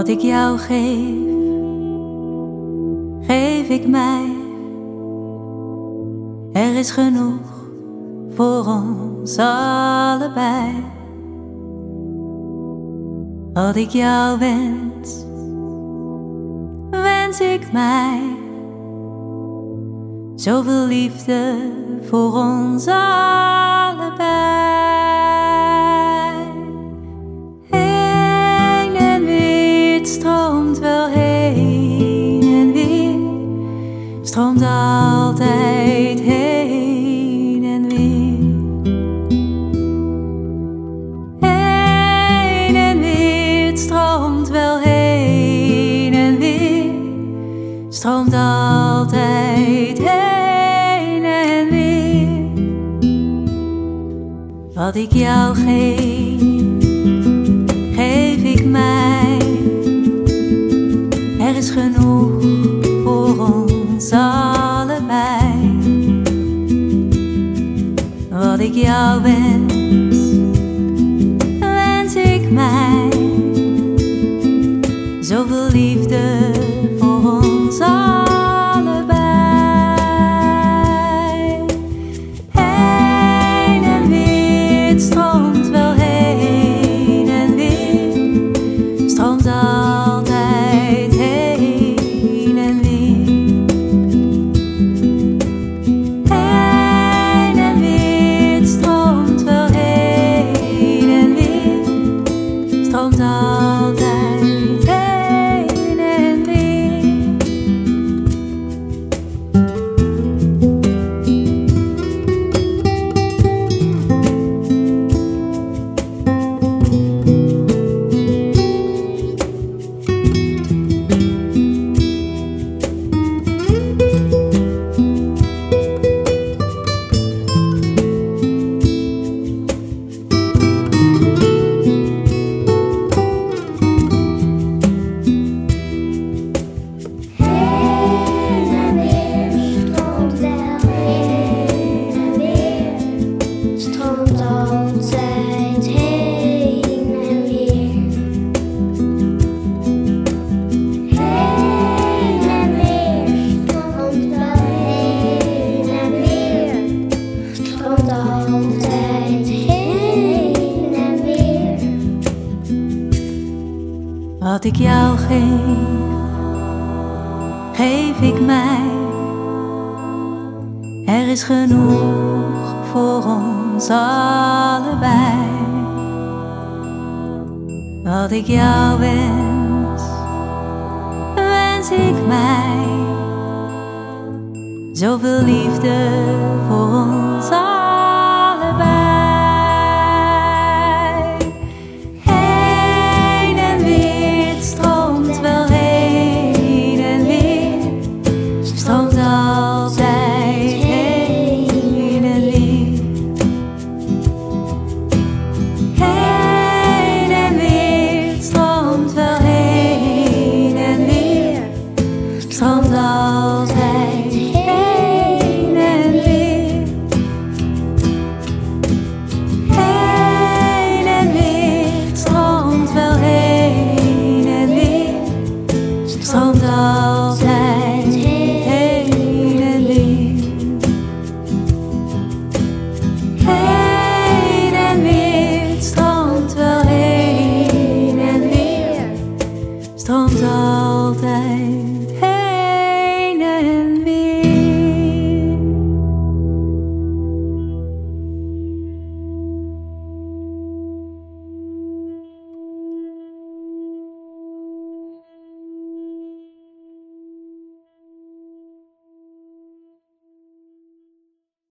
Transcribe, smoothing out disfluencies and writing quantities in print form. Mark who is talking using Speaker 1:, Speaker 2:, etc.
Speaker 1: Wat ik jou geef, geef ik mij. Er is genoeg voor ons allebei. Wat ik jou wens, wens ik mij. Zoveel liefde voor ons allebei. Heen en weer, het stroomt wel heen en weer. Stroomt altijd heen en weer. Heen en weer, het stroomt wel heen en weer. Stroomt altijd heen en weer. Wat ik jou geef, geef ik mij. Er is genoeg voor ons allebei. Wat ik jou wens, wens ik mij. Zoveel liefde voor ons allebei. Heen en weer, het stroomt wel heen en weer. Stroomt altijd heen en weer. Heen en weer, het stroomt wel heen en weer. Stroomt altijd heen en weer. Wat ik jou geef, geef ik mij. Er is genoeg voor ons allebei. Wat ik jou wens, wens ik mij. Zoveel liefde voor ons allebei. Heen en weer, het stroomt wel heen en weer. Stroomt altijd heen en weer. Heen en weer, het stroomt wel heen en weer. Stroomt altijd heen en weer. Heen en weer, het stroomt wel heen en weer. Stroomt altijd